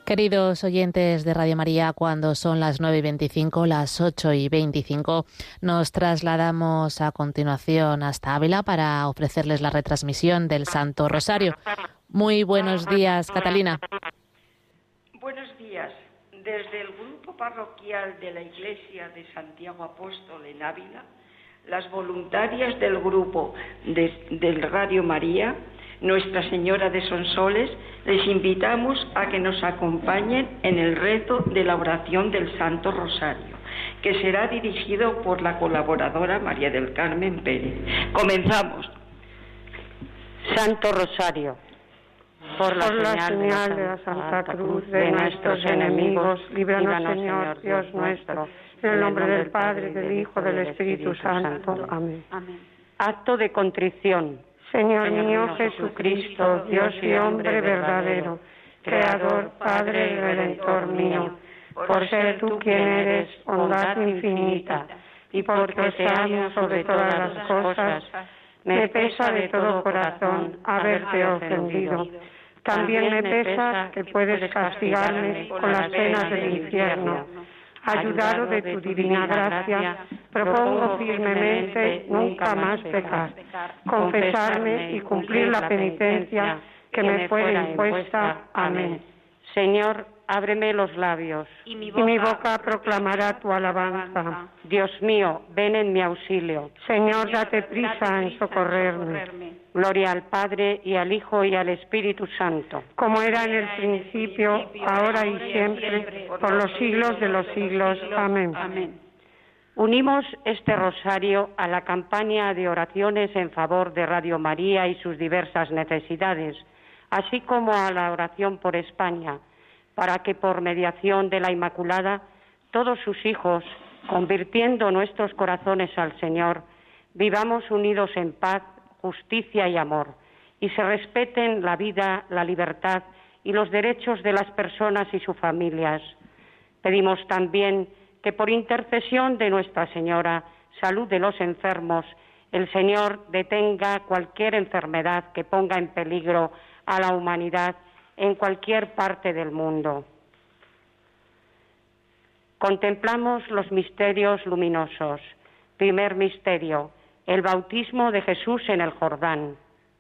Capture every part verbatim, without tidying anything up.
Queridos oyentes de Radio María, cuando son las nueve y veinticinco, las ocho y veinticinco, nos trasladamos a continuación hasta Ávila para ofrecerles la retransmisión del Santo Rosario. Muy buenos días, Catalina. Buenos días. Desde el grupo parroquial de la Iglesia de Santiago Apóstol en Ávila, las voluntarias del grupo de, del Radio María, Nuestra Señora de Sonsoles, les invitamos a que nos acompañen en el rezo de la oración del Santo Rosario, que será dirigido por la colaboradora María del Carmen Pérez. Comenzamos. Santo Rosario, por la, por la señal, señal de la Santa Cruz de nuestros enemigos, líbranos, Señor, Dios nuestro, en el nombre del Padre, del Hijo, del Espíritu Santo. Amén. Amén. Acto de contrición. Señor, Señor mío Jesucristo, Dios y hombre verdadero, Creador, Padre y Redentor mío, por ser tú quien eres, bondad infinita, y porque te amo sobre todas las cosas, me pesa de todo corazón haberte ofendido. También me pesa que puedes castigarme con las penas del infierno. Ayudado de tu divina gracia, propongo firmemente nunca más pecar, confesarme y cumplir la penitencia que me fuera impuesta. Amén. Señor, ábreme los labios, y mi boca, y mi boca proclamará tu alabanza. Dios mío, ven en mi auxilio. Señor, date prisa en socorrerme. Gloria al Padre, y al Hijo, y al Espíritu Santo. Como era en el principio, ahora y siempre, por los siglos de los siglos. Amén. Amén. Unimos este rosario a la campaña de oraciones en favor de Radio María y sus diversas necesidades, así como a la oración por España, para que por mediación de la Inmaculada, todos sus hijos, convirtiendo nuestros corazones al Señor, vivamos unidos en paz, justicia y amor, y se respeten la vida, la libertad y los derechos de las personas y sus familias. Pedimos también que por intercesión de Nuestra Señora, salud de los enfermos, el Señor detenga cualquier enfermedad que ponga en peligro a la humanidad en cualquier parte del mundo. Contemplamos los misterios luminosos. Primer misterio, el bautismo de Jesús en el Jordán.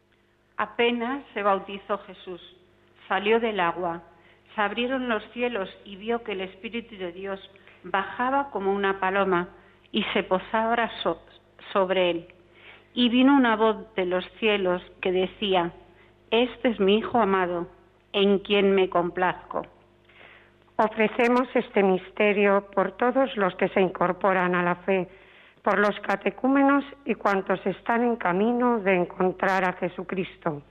Apenas se bautizó Jesús, salió del agua, se abrieron los cielos y vio que el Espíritu de Dios bajaba como una paloma y se posaba so- sobre él. Y vino una voz de los cielos que decía: Este es mi Hijo amado, en quien me complazco. Ofrecemos este misterio por todos los que se incorporan a la fe, por los catecúmenos y cuantos están en camino de encontrar a Jesucristo.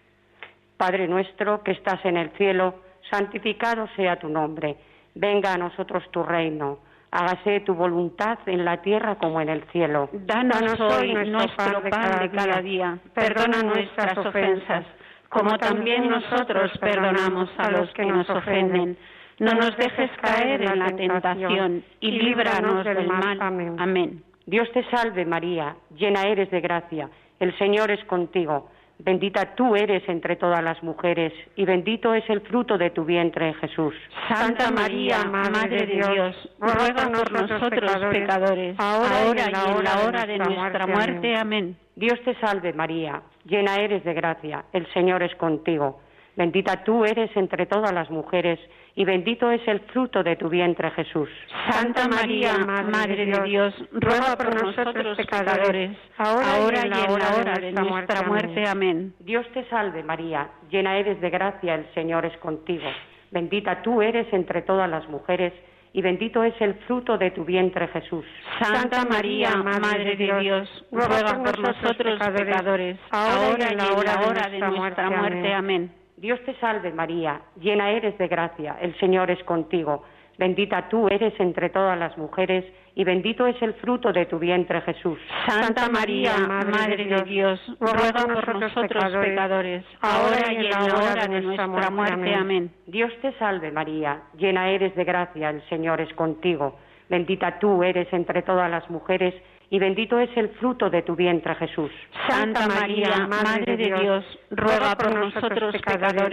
Padre nuestro que estás en el cielo, santificado sea tu nombre. Venga a nosotros tu reino. Hágase tu voluntad en la tierra como en el cielo. Danos, Danos hoy nuestro pan, pan de cada día. Perdona nuestras ofensas, como también nosotros perdonamos a los que nos ofenden. No nos dejes caer en la tentación y líbranos del mal. Amén. Amén. Dios te salve María, llena eres de gracia, el Señor es contigo. Bendita tú eres entre todas las mujeres, y bendito es el fruto de tu vientre, Jesús. Santa María, Madre de Dios, ruega por nosotros pecadores, ahora y en la hora de nuestra muerte. Amén. Dios te salve María, llena eres de gracia, el Señor es contigo. Bendita tú eres entre todas las mujeres, y bendito es el fruto de tu vientre, Jesús. Santa María, Madre de Dios, ruega por nosotros pecadores, ahora y en la hora de nuestra muerte. Amén. Dios te salve María, llena eres de gracia, el Señor es contigo. Bendita tú eres entre todas las mujeres, y bendito es el fruto de tu vientre, Jesús. Santa María, Madre de Dios, ruega por nosotros pecadores, ahora y en la hora de nuestra muerte. Amén. Dios te salve María, llena eres de gracia, el Señor es contigo. Bendita tú eres entre todas las mujeres, y bendito es el fruto de tu vientre, Jesús. Santa María, Madre de Dios, ruega por nosotros pecadores, ahora y en la hora de nuestra muerte. Amén. Dios te salve María, llena eres de gracia, el Señor es contigo. Bendita tú eres entre todas las mujeres, y bendito es el fruto de tu vientre, Jesús. Santa María, Madre de Dios, ruega por nosotros pecadores,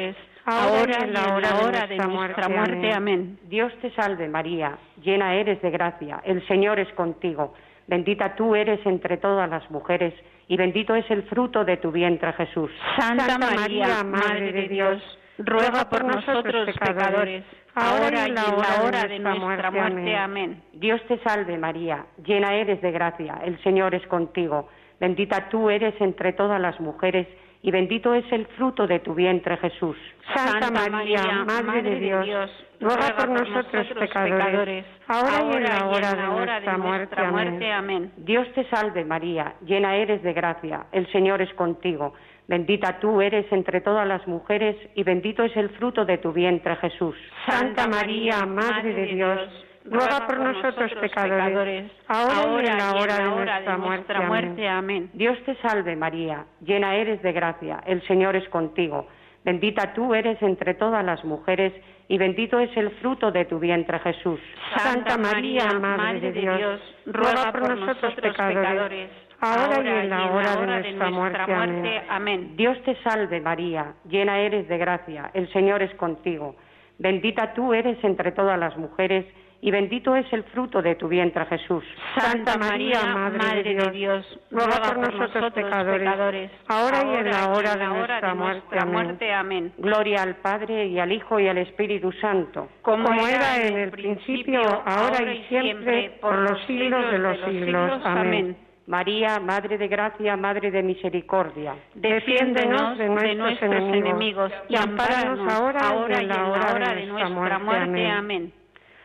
ahora y en la hora, hora de nuestra muerte. Amén. Amén. Dios te salve María, llena eres de gracia, el Señor es contigo. Bendita tú eres entre todas las mujeres, y bendito es el fruto de tu vientre, Jesús. Santa, Santa María, Madre de Dios, ruega por nosotros pecadores, ahora y en la hora de nuestra muerte. Amén. Dios te salve María, llena eres de gracia, el Señor es contigo. Bendita tú eres entre todas las mujeres, y bendito es el fruto de tu vientre, Jesús. Santa María, Madre de Dios, ruega por nosotros pecadores, ahora y en la hora de nuestra muerte. Amén. Dios te salve María, llena eres de gracia, el Señor es contigo. Bendita tú eres entre todas las mujeres, y bendito es el fruto de tu vientre, Jesús. Santa María, Madre de Dios, ruega por nosotros pecadores, ahora y en la hora de nuestra muerte. muerte. Amén. Dios te salve María, llena eres de gracia, el Señor es contigo. Bendita tú eres entre todas las mujeres, y bendito es el fruto de tu vientre, Jesús. Santa María, Madre de Dios, ruega por nosotros pecadores, ahora y en la hora de nuestra muerte. Amén. Dios te salve María, llena eres de gracia, el Señor es contigo. Bendita tú eres entre todas las mujeres, y bendito es el fruto de tu vientre, Jesús. Santa María, Madre de Dios, ruega por nosotros pecadores, ahora y en la hora de nuestra muerte. Amén. Gloria al Padre, y al Hijo, y al Espíritu Santo. Como era en el principio, ahora y siempre, por los siglos de los siglos. Amén. María, Madre de gracia, Madre de misericordia, defiéndenos de nuestros, de nuestros enemigos, enemigos y ampáranos ahora, ahora y en la hora, hora de nuestra muerte. muerte. Amén.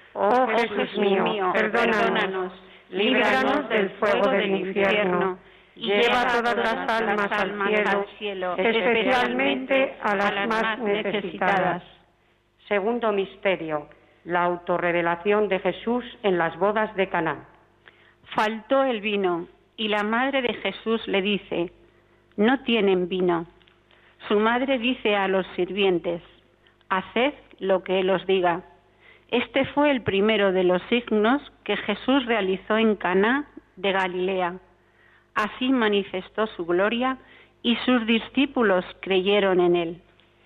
Oh Jesús mío, perdónanos, líbranos del fuego del infierno, y lleva todas las almas al cielo, especialmente a las más necesitadas. Segundo misterio, la autorrevelación de Jesús en las bodas de Caná. Faltó el vino, y la madre de Jesús le dice: no tienen vino. Su madre dice a los sirvientes: haced lo que él os diga. Este fue el primero de los signos que Jesús realizó en Caná de Galilea. Así manifestó su gloria, y sus discípulos creyeron en él.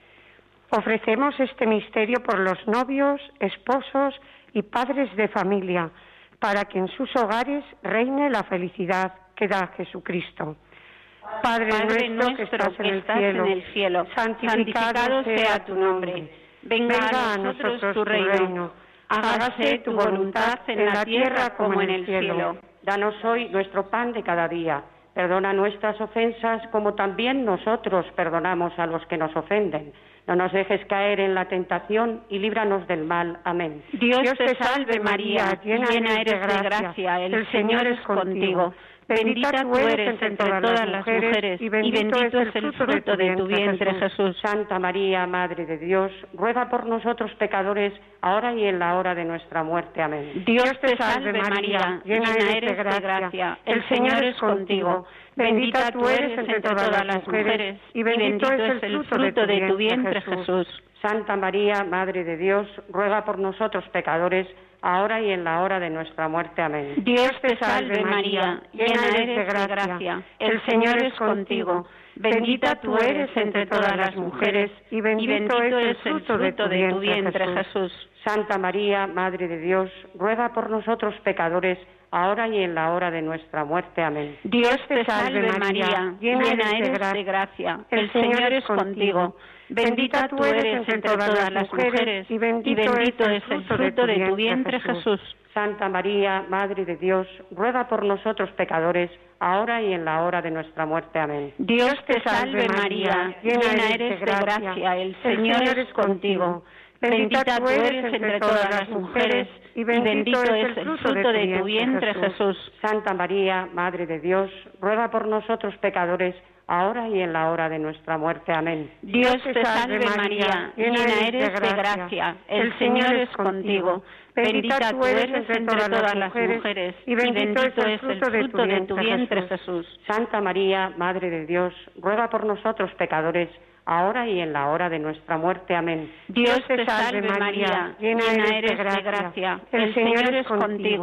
Ofrecemos este misterio por los novios, esposos y padres de familia, para que en sus hogares reine la felicidad que da Jesucristo. Padre, Padre nuestro, nuestro que estás, que en, el estás cielo, en el cielo, santificado sea tu nombre. Venga a nosotros tu reino. Hágase tu voluntad en la tierra como en el cielo. Danos hoy nuestro pan de cada día. Perdona nuestras ofensas como también nosotros perdonamos a los que nos ofenden. No nos dejes caer en la tentación y líbranos del mal. Amén. Dios, Dios te salve María, llena eres de gracia, el Señor es contigo. Bendita tú eres entre todas las mujeres, y bendito es el fruto de tu vientre, Jesús. Santa María, Madre de Dios, ruega por nosotros pecadores, ahora y en la hora de nuestra muerte. Amén. Dios te salve María, llena eres de gracia, el Señor es contigo. Bendita tú eres entre todas las mujeres, y bendito es el fruto de tu vientre, Jesús. Santa María, Madre de Dios, ruega por nosotros pecadores, ahora y en la hora de nuestra muerte. Amén. Dios te salve María, llena eres de gracia, el Señor es contigo. Bendita tú eres entre todas las mujeres, y bendito es el fruto de tu vientre, Jesús. Santa María, Madre de Dios, ruega por nosotros pecadores, ahora y en la hora de nuestra muerte. Amén. Dios te salve María, llena eres de gracia, el Señor es contigo. Bendita tú eres entre todas las mujeres, y bendito es el fruto de tu vientre, Jesús. Santa María, Madre de Dios, ruega por nosotros pecadores, ahora y en la hora de nuestra muerte. Amén. Dios te salve María, llena eres de gracia, el Señor es contigo. Bendita tú eres entre todas las mujeres, y bendito es el fruto de tu vientre, Jesús. Santa María, Madre de Dios, ruega por nosotros pecadores, ahora y en la hora de nuestra muerte. Amén. Dios te salve María, llena eres de gracia, el Señor es contigo. Bendita tú eres entre todas las mujeres, y bendito es el fruto de tu vientre, Jesús. Santa María, Madre de Dios, ruega por nosotros pecadores, ahora y en la hora de nuestra muerte. Amén. Dios te salve María, llena eres de gracia, el Señor es contigo.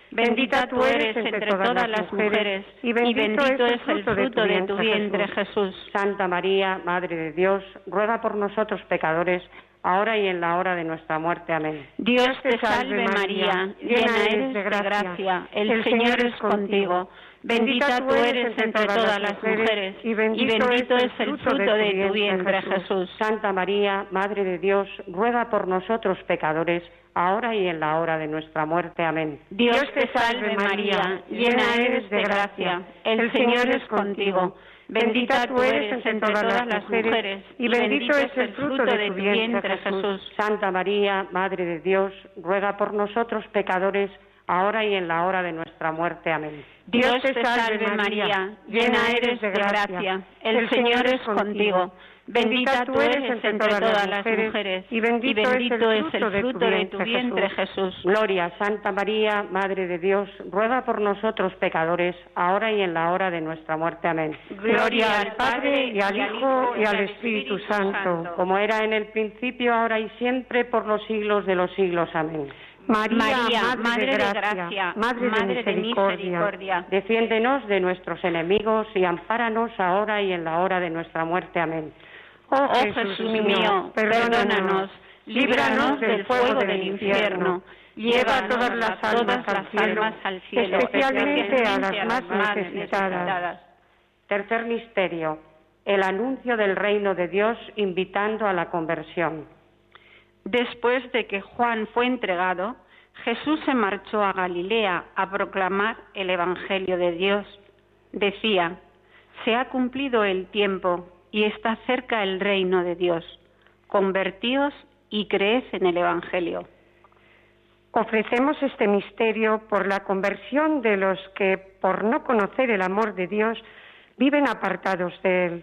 Bendita tú eres entre todas las mujeres, y bendito es el fruto de tu vientre, Jesús. Santa María, Madre de Dios, ruega por nosotros pecadores, ahora y en la hora de nuestra muerte. Amén. Dios te salve María, llena eres de gracia, el Señor es contigo. Bendita tú eres entre todas las mujeres, y bendito es el fruto de tu vientre, Jesús. Santa María, Madre de Dios, ruega por nosotros pecadores, ahora y en la hora de nuestra muerte. Amén. Dios te salve María, llena eres de gracia, el Señor es contigo. Bendita tú eres entre todas las mujeres, y bendito es el fruto de tu vientre, Jesús. Santa María, Madre de Dios, ruega por nosotros pecadores, ahora y en la hora de nuestra muerte. Amén. Dios te salve María, llena eres de gracia, el Señor es contigo. Bendita tú eres entre todas las mujeres, y bendito es el fruto de tu vientre, Jesús. Gloria, Santa María, Madre de Dios, ruega por nosotros pecadores, ahora y en la hora de nuestra muerte. Amén. Gloria al Padre, y al Hijo, y al Espíritu Santo, como era en el principio, ahora y siempre, por los siglos de los siglos. Amén. María, María Madre, Madre de gracia, gracia Madre, Madre de, misericordia, de misericordia, defiéndenos de nuestros enemigos y ampáranos ahora y en la hora de nuestra muerte. Amén. Oh Jesús, Jesús mío, perdónanos, líbranos del fuego del infierno, lleva todas las almas al cielo, al cielo especialmente a las más necesitadas. necesitadas. Tercer misterio, el anuncio del reino de Dios invitando a la conversión. Después de que Juan fue entregado, Jesús se marchó a Galilea a proclamar el Evangelio de Dios. Decía: se ha cumplido el tiempo y está cerca el reino de Dios. Convertíos y creed en el Evangelio. Ofrecemos este misterio por la conversión de los que, por no conocer el amor de Dios, viven apartados de Él.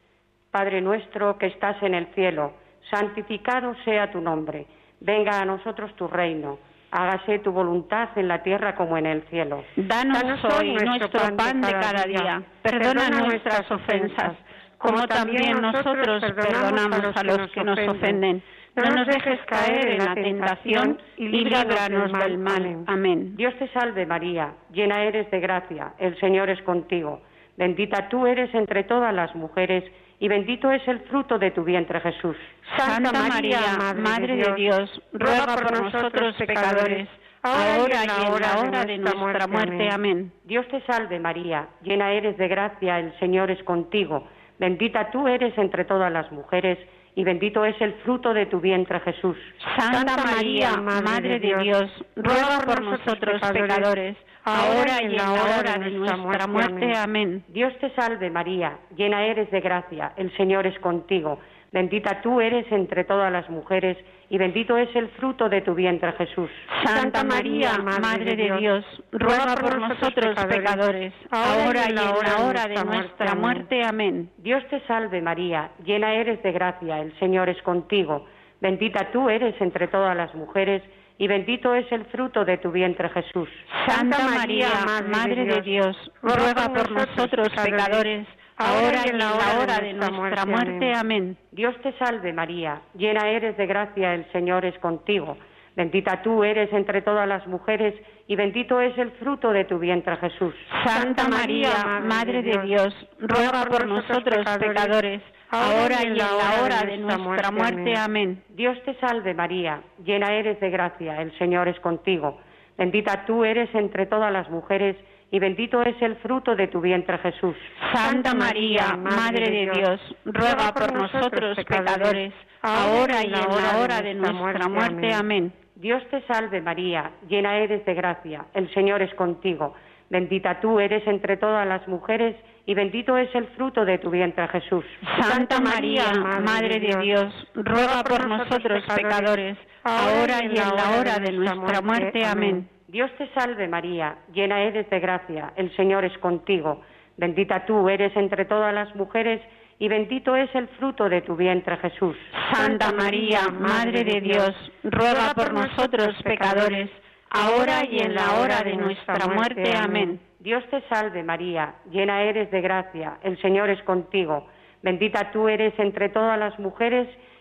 Padre nuestro que estás en el cielo, santificado sea tu nombre. Venga a nosotros tu reino. Hágase tu voluntad en la tierra como en el cielo. Danos, Danos hoy nuestro pan de cada día. Perdona nuestras ofensas, como también nosotros perdonamos a los que nos ofenden. No nos dejes caer en la tentación y líbranos del mal. Amén. Dios te salve María, llena eres de gracia, el Señor es contigo. Bendita tú eres entre todas las mujeres, y bendito es el fruto de tu vientre, Jesús. Santa María, Madre de Dios, ruega por nosotros pecadores, ahora y en la hora de nuestra muerte. Amén. Dios te salve María, llena eres de gracia, el Señor es contigo. Bendita tú eres entre todas las mujeres, y bendito es el fruto de tu vientre, Jesús. Santa María, Madre de Dios, ruega por nosotros pecadores, ahora y en la hora de nuestra muerte. Amén. Dios te salve María, llena eres de gracia, el Señor es contigo. Bendita tú eres entre todas las mujeres, y bendito es el fruto de tu vientre, Jesús. Santa María, Madre de Dios, ruega por nosotros pecadores, ahora y en la hora de nuestra muerte. Amén. Dios te salve María, llena eres de gracia, el Señor es contigo. Bendita tú eres entre todas las mujeres, y bendito es el fruto de tu vientre, Jesús. Santa María, Madre de Dios, ruega por nosotros pecadores, ahora y en la hora de nuestra muerte. Amén. Dios te salve María, llena eres de gracia, el Señor es contigo. Bendita tú eres entre todas las mujeres, y bendito es el fruto de tu vientre, Jesús. Santa María, Madre de Dios, ruega por nosotros pecadores, ahora y en la hora de nuestra muerte. Amén. Dios te salve María, llena eres de gracia, el Señor es contigo. Bendita tú eres entre todas las mujeres, y bendito es el fruto de tu vientre, Jesús. Santa María, Madre de Dios, ruega por nosotros pecadores, ahora y en la hora de nuestra muerte. Amén. Dios te salve María, llena eres de gracia, el Señor es contigo. Bendita tú eres entre todas las mujeres, y bendito es el fruto de tu vientre, Jesús. Santa María, Madre de Dios, ruega por nosotros pecadores, ahora y en la hora de nuestra muerte. Amén. Dios te salve María, llena eres de gracia, el Señor es contigo. Bendita tú eres entre todas las mujeres, y bendito es el fruto de tu vientre, Jesús. Santa María, Madre de Dios, ruega por nosotros pecadores, ahora y en la hora de nuestra muerte. Amén. Dios te salve María, llena eres de gracia, el Señor es contigo. Bendita tú eres entre todas las mujeres,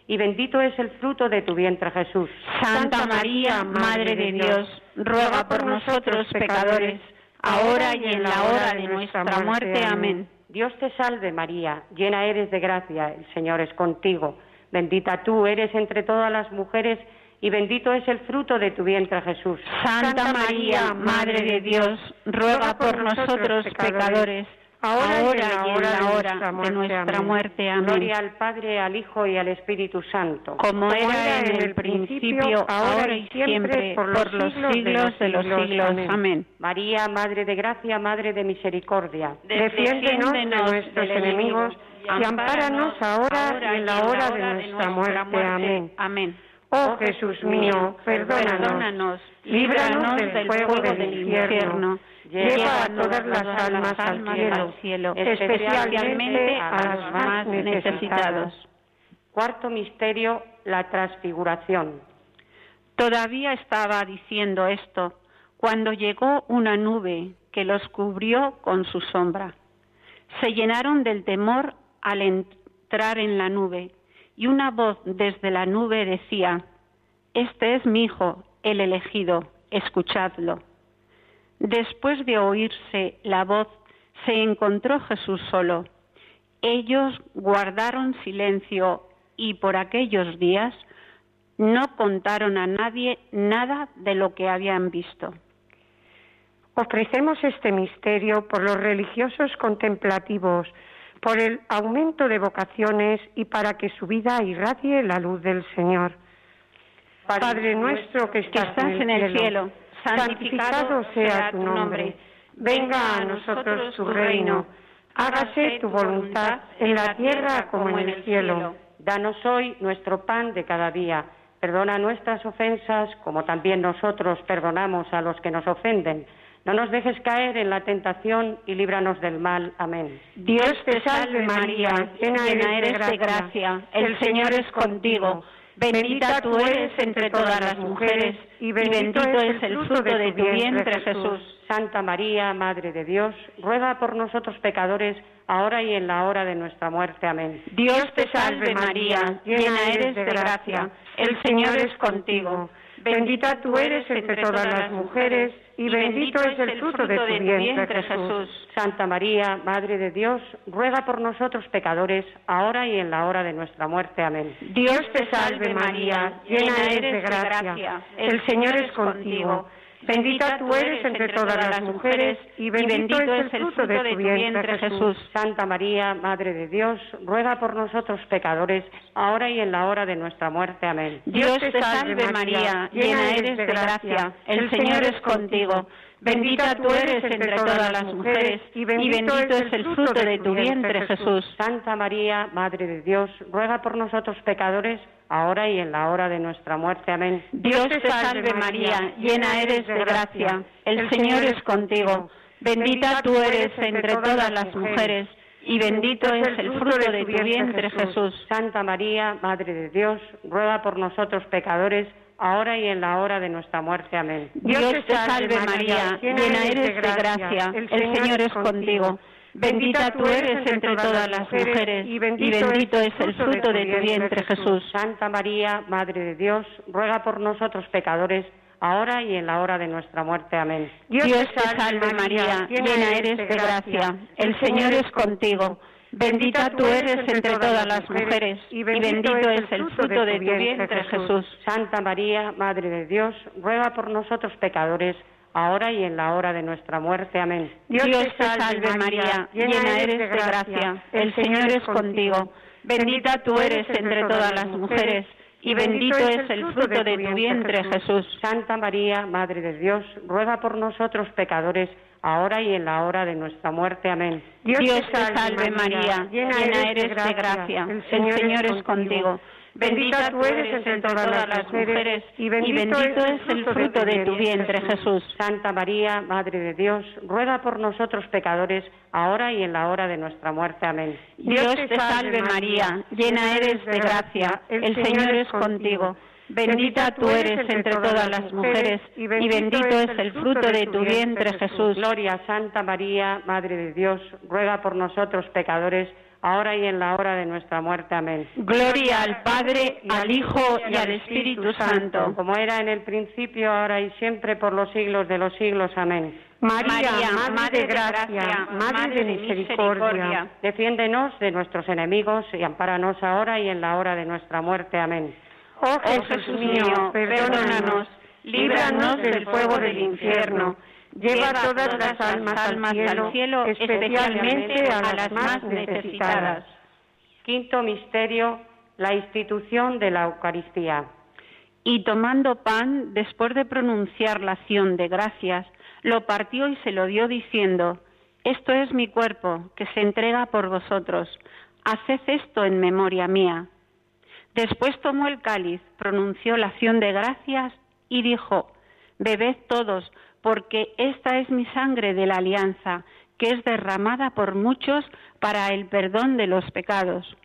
y bendito es el fruto de tu vientre, Jesús. Santa María, Madre de Dios, ruega por nosotros pecadores, ahora y en la hora de nuestra muerte. Amén. Dios te salve, María, llena eres de gracia, el Señor es contigo. Bendita tú eres entre todas las mujeres, y bendito es el fruto de tu vientre, Jesús. Santa María, Madre de Dios, ruega por nosotros pecadores, ahora y en la hora de nuestra muerte. Amén. Gloria al Padre, al Hijo y al Espíritu Santo. Como era en el principio, ahora y siempre, por los siglos de los siglos. Amén. María, Madre de gracia, Madre de misericordia, defiéndenos de nuestros enemigos y ampáranos ahora y en la hora de nuestra muerte. Amén. Amén. Oh Jesús mío, perdónanos, líbranos del fuego del infierno, lleva a todas las almas al cielo, especialmente a los más necesitados. Cuarto misterio, la transfiguración. Todavía estaba diciendo esto cuando llegó una nube que los cubrió con su sombra. Se llenaron del temor al entrar en la nube, y una voz desde la nube decía: Este es mi Hijo, el elegido, escuchadlo. Después de oírse la voz, se encontró Jesús solo. Ellos guardaron silencio y por aquellos días no contaron a nadie nada de lo que habían visto. Ofrecemos este misterio por los religiosos contemplativos, por el aumento de vocaciones y para que su vida irradie la luz del Señor. Padre nuestro que estás, que estás en el cielo, cielo santificado sea tu nombre. Venga a nosotros tu reino. Hágase tu voluntad en la tierra como en el cielo. Danos hoy nuestro pan de cada día. Perdona nuestras ofensas como también nosotros perdonamos a los que nos ofenden. No nos dejes caer en la tentación y líbranos del mal. Amén. Dios te salve María, llena eres de gracia, el Señor es contigo. Bendita tú eres entre todas las mujeres y bendito es el fruto de tu vientre, Jesús. Santa María, Madre de Dios, ruega por nosotros pecadores, ahora y en la hora de nuestra muerte. Amén. Dios te salve María, llena eres de gracia, el Señor es contigo. Bendita tú eres entre todas las mujeres y bendito es el fruto de tu vientre, Jesús. Santa María, Madre de Dios, ruega por nosotros pecadores, ahora y en la hora de nuestra muerte. Amén. Dios te salve María, llena eres de gracia, el Señor es contigo. Bendita tú eres entre todas las mujeres y bendito es el fruto de tu vientre, Jesús. Santa María, Madre de Dios, ruega por nosotros pecadores, ahora y en la hora de nuestra muerte. Amén. Dios te salve María, llena eres de gracia, el Señor es contigo. Bendita tú eres entre todas las mujeres y bendito es el fruto de tu vientre, Jesús. Santa María, Madre de Dios, ruega por nosotros pecadores, ahora y en la hora de nuestra muerte. Amén. Dios te salve María, llena eres de gracia, el Señor es contigo. Bendita tú eres entre todas las mujeres y bendito es el fruto de tu vientre, Jesús. Santa María, Madre de Dios, ruega por nosotros pecadores, ahora y en la hora de nuestra muerte. Amén. Dios te salve María, llena eres de gracia, el Señor es contigo. Bendita tú eres entre todas las mujeres y bendito es el fruto de tu vientre, Jesús. Santa María, Madre de Dios, ruega por nosotros pecadores, ahora y en la hora de nuestra muerte. Amén. Dios te salve María, llena eres de gracia, el Señor es contigo. Bendita tú eres entre todas las mujeres y bendito es el fruto de tu vientre, Jesús. Santa María, Madre de Dios, ruega por nosotros pecadores, ahora y en la hora de nuestra muerte. Amén. Dios te salve María, llena eres de gracia, el Señor es contigo. Bendita tú eres entre todas las mujeres y bendito es el fruto de tu vientre, Jesús. Santa María, Madre de Dios, ruega por nosotros pecadores, ahora y en la hora de nuestra muerte. Amén. Dios te salve María, llena eres de gracia, el Señor es contigo. Bendita tú eres entre todas las mujeres y bendito es el fruto de tu vientre, Jesús. Santa María, Madre de Dios, ruega por nosotros pecadores, ahora y en la hora de nuestra muerte. Amén. Dios te salve María, llena eres de gracia, el Señor es contigo. Bendita tú eres entre todas las mujeres y bendito es el fruto de tu vientre, Jesús. Gloria a Santa María, Madre de Dios, ruega por nosotros pecadores, ahora y en la hora de nuestra muerte. Amén. Gloria al Padre, al Hijo y al Espíritu Santo, como era en el principio, ahora y siempre, por los siglos de los siglos. Amén. María, María Madre de gracia, Madre de misericordia, defiéndenos de nuestros enemigos y ampáranos ahora y en la hora de nuestra muerte. Amén. Oh Jesús mío, perdónanos, líbranos del fuego del infierno, lleva todas las almas al cielo, especialmente a las más necesitadas. Quinto misterio, la institución de la Eucaristía. Y tomando pan, después de pronunciar la acción de gracias, lo partió y se lo dio diciendo: esto es mi cuerpo, que se entrega por vosotros. Haced esto en memoria mía. Después tomó el cáliz, pronunció la acción de gracias y dijo: bebed todos, porque esta es mi sangre de la alianza, que es derramada por muchos para el perdón de los pecados.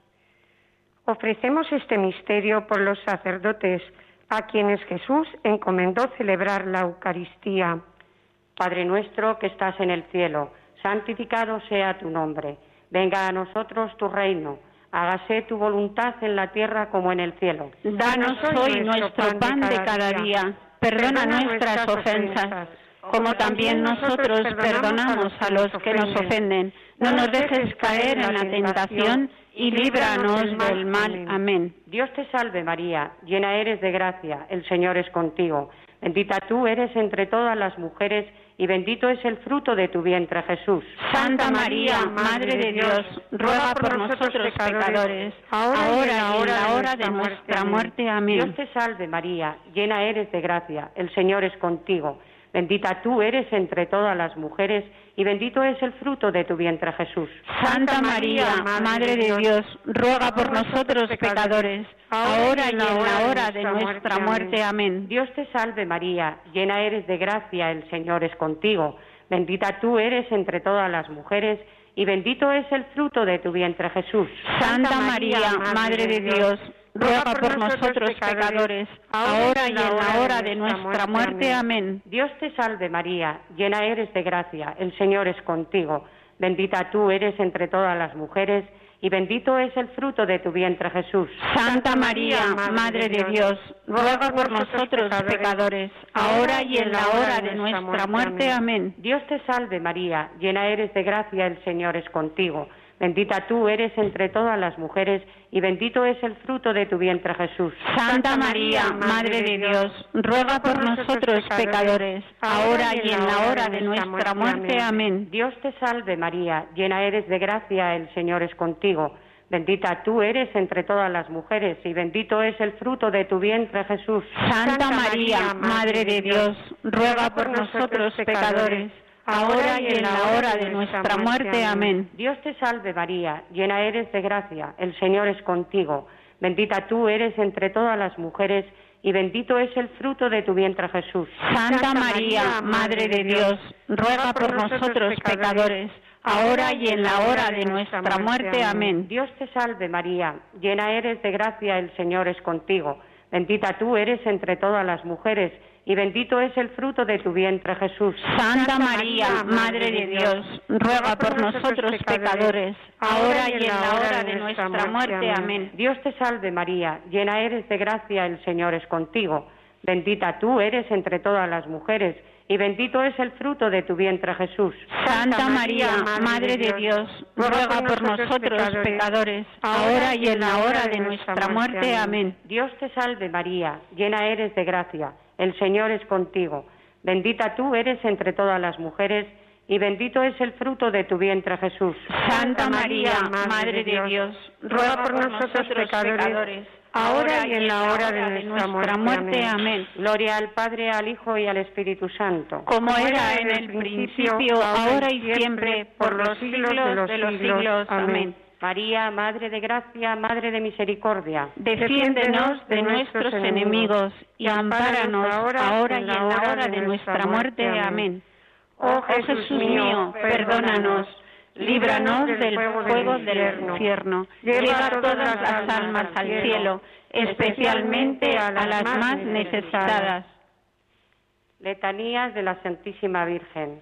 Ofrecemos este misterio por los sacerdotes, a quienes Jesús encomendó celebrar la Eucaristía. Padre nuestro que estás en el cielo, santificado sea tu nombre. Venga a nosotros tu reino. Hágase tu voluntad en la tierra como en el cielo. Danos hoy nuestro pan de cada día. Perdona nuestras ofensas, como también nosotros perdonamos a los que nos ofenden. No nos dejes caer en la tentación y líbranos del mal. Amén. Dios te salve María, llena eres de gracia, el Señor es contigo. Bendita tú eres entre todas las mujeres y bendito es el fruto de tu vientre, Jesús. Santa María, Madre de Dios, ruega por nosotros pecadores, ahora y en la hora de nuestra muerte. Amén. Dios te salve María, llena eres de gracia, el Señor es contigo. Bendita tú eres entre todas las mujeres y bendito es el fruto de tu vientre, Jesús. Santa María, Madre de Dios, ruega por nosotros pecadores, ahora y en la hora de nuestra muerte. Amén. Dios te salve María, llena eres de gracia, el Señor es contigo. Bendita tú eres entre todas las mujeres y bendito es el fruto de tu vientre, Jesús. Santa María, Madre de Dios, ruega por nosotros pecadores, ahora y en la hora de nuestra muerte. Amén. Dios te salve María, llena eres de gracia, el Señor es contigo. Bendita tú eres entre todas las mujeres y bendito es el fruto de tu vientre, Jesús. Santa María, Madre de Dios, ruega por nosotros pecadores, ahora y en la hora de nuestra muerte. Amén. Dios te salve María, llena eres de gracia, el Señor es contigo. Bendita tú eres entre todas las mujeres y bendito es el fruto de tu vientre, Jesús. Santa María, Madre de Dios, ruega por nosotros pecadores, ahora y en la hora de nuestra muerte. Amén. Dios te salve María, llena eres de gracia, el Señor es contigo. Bendita tú eres entre todas las mujeres y bendito es el fruto de tu vientre, Jesús. Santa María, Madre de Dios, ruega por nosotros pecadores, ahora y en la hora de nuestra muerte. Amén. Dios te salve María, llena eres de gracia, el Señor es contigo. Bendita tú eres entre todas las mujeres y bendito es el fruto de tu vientre, Jesús. Santa María, Madre de Dios, ruega por nosotros pecadores, ahora y en la hora de nuestra muerte. Amén. Dios te salve María, llena eres de gracia, el Señor es contigo. Bendita tú eres entre todas las mujeres y bendito es el fruto de tu vientre, Jesús. Santa María, Madre de Dios, ruega por nosotros pecadores, ahora y en la hora de nuestra muerte. Amén. Dios te salve María, llena eres de gracia, el Señor es contigo. Bendita tú eres entre todas las mujeres y bendito es el fruto de tu vientre, Jesús. Santa María, Madre de Dios, ruega por nosotros pecadores, ahora y en la hora de nuestra muerte. Amén. Dios te salve María, llena eres de gracia, el Señor es contigo. Bendita tú eres entre todas las mujeres y bendito es el fruto de tu vientre, Jesús. Santa María, Madre de Dios, ruega por nosotros pecadores, ahora y en la hora de nuestra muerte. Amén. Gloria al Padre, al Hijo y al Espíritu Santo, como era en el principio, ahora y siempre, por los siglos de los siglos. Amén. María, Madre de gracia, Madre de misericordia, defiéndenos de nuestros enemigos y ampáranos ahora y en la hora de nuestra muerte. Amén. Oh Jesús mío, perdónanos, líbranos del fuego del infierno, lleva todas las almas al cielo, especialmente a las más necesitadas. Letanías de la Santísima Virgen.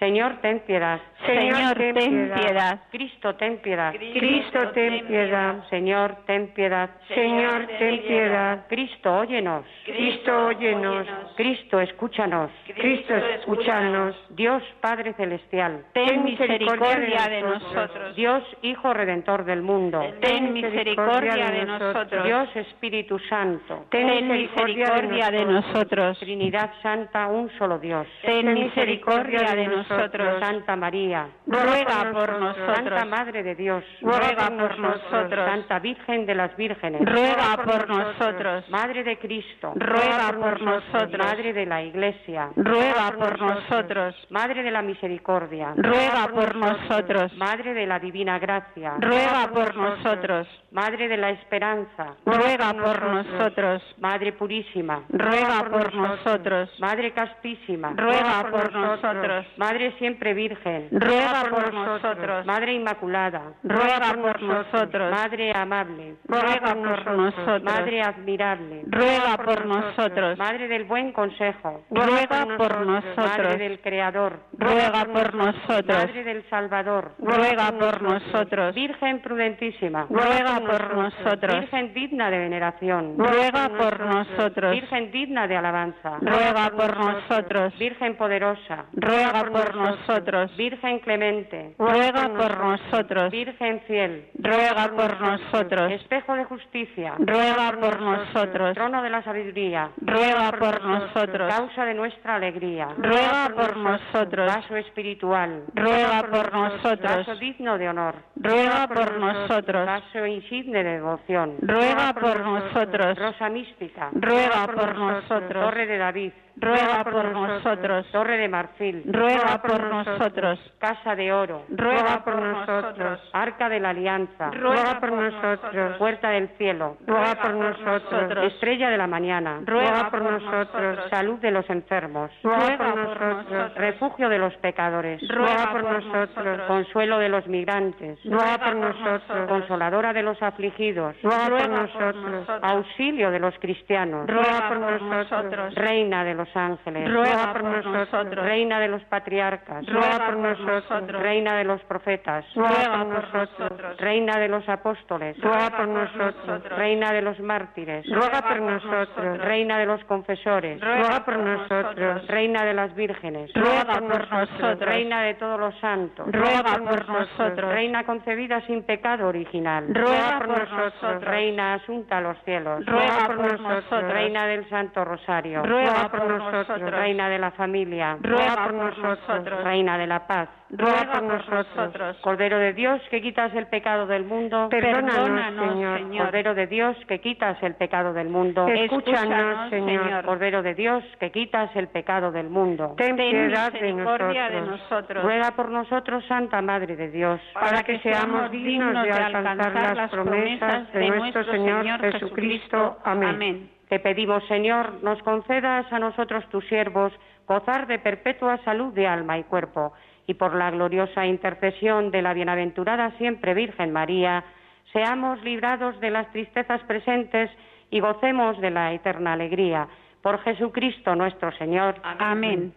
Señor, ten piedad. Señor, ten piedad. Cristo, ten piedad. Cristo, ten piedad. Señor, ten piedad. Señor, ten piedad. Cristo, óyenos. Cristo, óyenos. Cristo, escúchanos. Cristo, escúchanos. Dios Padre Celestial, Ten misericordia de nosotros. Dios Hijo Redentor del mundo, Ten misericordia de nosotros. Dios Espíritu Santo, Ten misericordia de nosotros. Trinidad Santa, un solo Dios. Ten misericordia de nosotros. Santa María, Ruega por nosotros. Santa Madre de Dios, Ruega por nosotros. Santa Virgen de las Vírgenes, Ruega por nosotros. Madre de Cristo, Ruega por nosotros. Madre de la Iglesia, Ruega por nosotros. Madre de la Misericordia, Ruega por nosotros. Madre de la Divina Gracia, Ruega por nosotros. Madre de la Esperanza, Ruega por nosotros. Madre Purísima, Ruega por nosotros. Madre Castísima, Ruega por nosotros. Madre Siempre Virgen, Ruega por nosotros. Madre Inmaculada, Ruega por nosotros. Madre Amable, Ruega por nosotros. Madre Admirable, Ruega por nosotros. Madre del Buen Consejo, Ruega por Madre nosotros. del Creador, Ruega por nosotros. Madre del Salvador, Ruega por nosotros. Virgen prudentísima, Ruega por nosotros. Virgen digna de veneración, Ruega por nosotros. Virgen digna de alabanza, Ruega por nosotros. Virgen poderosa, Ruega por nosotros. Virgen clemente, Ruega por nosotros. Virgen fiel, Ruega por nosotros. espejo de justicia, Ruega por nosotros. trono de la sabiduría, Ruega por nosotros. causa de nuestra alegría, Ruega por nosotros. vaso espiritual, Ruega por nosotros. vaso digno de honor, Ruega por nosotros. vaso insigne de devoción, Ruega por nosotros. rosa mística, Ruega por nosotros. torre de David, Ruega por nosotros. torre de marfil, Ruega por nosotros. casa de oro, Ruega por nosotros. arca de la alianza, Ruega por nosotros. puerta del cielo, Ruega por nosotros. estrella de la mañana, Ruega por nosotros. salud de los enfermos, Ruega por nosotros. refugio de los pecadores, Ruega por nosotros. consuelo de los migrantes, Ruega por nosotros. consoladora de los afligidos, Ruega por nosotros. auxilio de los cristianos, Ruega por nosotros. reina de los ángeles, Ruega por nosotros. reina de los patriarcas, Ruega por nosotros. reina de los profetas, Ruega por nosotros. reina de los apóstoles, Ruega por nosotros. reina de los mártires, Ruega por nosotros. reina de los confesores, Ruega por nosotros. reina de las vírgenes, Ruega por nosotros. reina de todos los santos, Ruega por nosotros. reina concebida sin pecado original, Ruega por nosotros. reina asunta a los cielos, Ruega por nosotros. reina del Santo Rosario, Ruega por nosotros. reina de la familia, Ruega por nosotros. reina de la paz, Ruega por nosotros. Cordero de Dios que quitas el pecado del mundo, Perdónanos, Señor. Cordero de Dios que quitas el pecado del mundo, Escúchanos, Señor. Cordero de Dios que quitas el pecado del mundo, Ten piedad de misericordia de nosotros. nosotros. ruega por nosotros, Santa Madre de Dios, Para que seamos dignos de alcanzar las promesas de nuestro Señor Jesucristo. Amén. Te pedimos, Señor, nos concedas a nosotros tus siervos gozar de perpetua salud de alma y cuerpo, y por la gloriosa intercesión de la bienaventurada siempre Virgen María, seamos librados de las tristezas presentes y gocemos de la eterna alegría. Por Jesucristo nuestro Señor. Amén.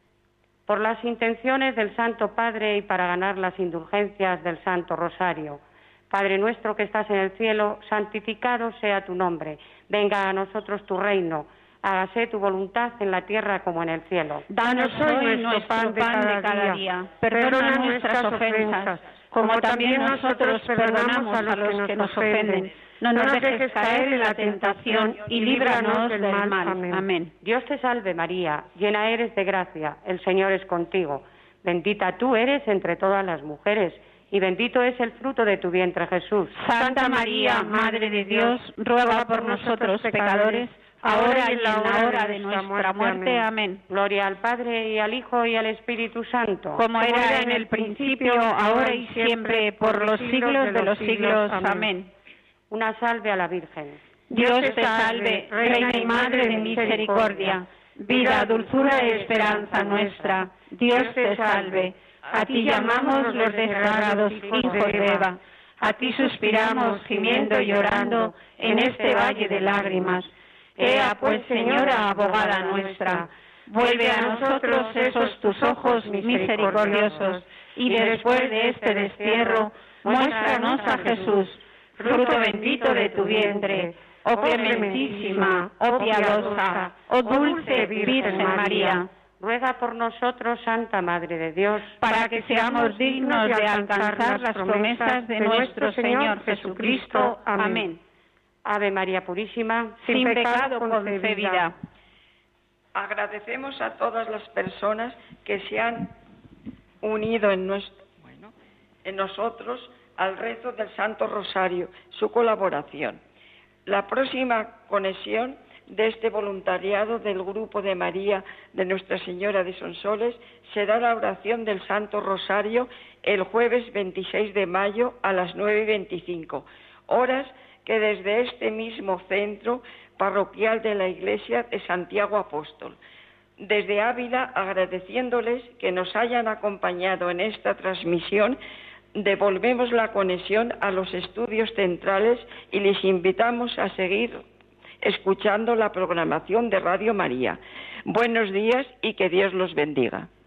Por las intenciones del Santo Padre y para ganar las indulgencias del Santo Rosario. Padre nuestro que estás en el cielo, santificado sea tu nombre. Venga a nosotros tu reino. Hágase tu voluntad en la tierra como en el cielo. Danos hoy nuestro pan de cada día. Perdona nuestras ofensas, como también nosotros perdonamos a los que nos ofenden. No nos dejes caer en la tentación y líbranos del mal. Amén. Dios te salve María, llena eres de gracia, el Señor es contigo. Bendita tú eres entre todas las mujeres, y bendito es el fruto de tu vientre Jesús. Santa María, Madre de Dios, ruega por nosotros pecadores, ahora y en la hora de nuestra muerte. Amén. Gloria al Padre, y al Hijo, y al Espíritu Santo. Como era en el principio, ahora y siempre, por los siglos de los siglos. Amén. Una salve a la Virgen. Dios te salve, Reina y Madre de misericordia, vida, dulzura y esperanza nuestra. Dios te salve. A ti llamamos los desterrados hijos de Eva. A ti suspiramos, gimiendo y llorando, en este valle de lágrimas. Ea pues, Señora, abogada nuestra, Vuelve a nosotros esos tus ojos misericordiosos, y después de este destierro, muéstranos a Jesús, fruto bendito de tu vientre. Oh clementísima, oh piadosa, oh dulce Virgen María, ruega por nosotros, Santa Madre de Dios, para que seamos dignos de alcanzar las promesas de nuestro Señor Jesucristo. Amén. Ave María Purísima, sin pecado concebida. Agradecemos a todas las personas que se han unido en, nuestro, bueno, en nosotros al rezo del Santo Rosario, su colaboración. La próxima conexión de este voluntariado del Grupo de María de Nuestra Señora de Sonsoles será la oración del Santo Rosario el jueves veintiséis de mayo a las nueve y veinticinco, horas que desde este mismo centro parroquial de la Iglesia de Santiago Apóstol, desde Ávila, agradeciéndoles que nos hayan acompañado en esta transmisión, devolvemos la conexión a los estudios centrales y les invitamos a seguir escuchando la programación de Radio María. Buenos días y que Dios los bendiga.